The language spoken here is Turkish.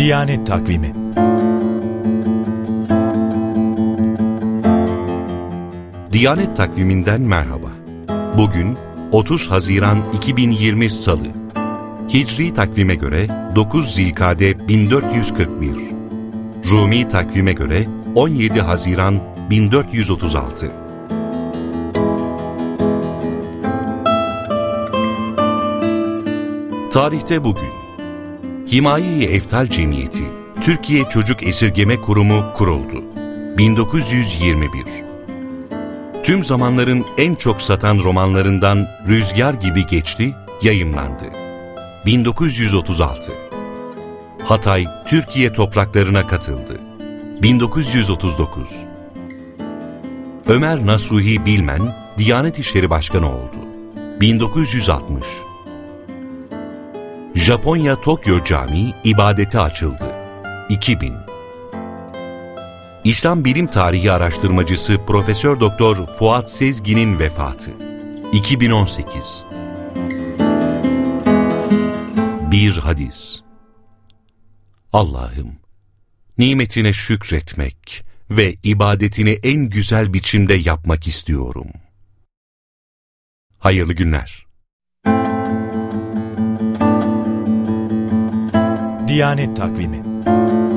Diyanet Takvimi. Diyanet Takvimi'nden merhaba. Bugün 30 Haziran 2020 Salı. Hicri takvime göre 9 Zilkade 1441. Rumi takvime göre 17 Haziran 1436. Tarihte bugün Himaye-i Eftal Cemiyeti, Türkiye Çocuk Esirgeme Kurumu kuruldu. 1921. Tüm zamanların en çok satan romanlarından Rüzgar Gibi Geçti yayımlandı. 1936. Hatay, Türkiye topraklarına katıldı. 1939. Ömer Nasuhi Bilmen, Diyanet İşleri Başkanı oldu. 1960. Japonya Tokyo Camii ibadete açıldı. 2000. İslam Bilim Tarihi araştırmacısı Profesör Doktor Fuat Sezgin'in vefatı. 2018. Bir hadis. Allah'ım, nimetine şükretmek ve ibadetini en güzel biçimde yapmak istiyorum. Hayırlı günler. Diyanet Takvimi.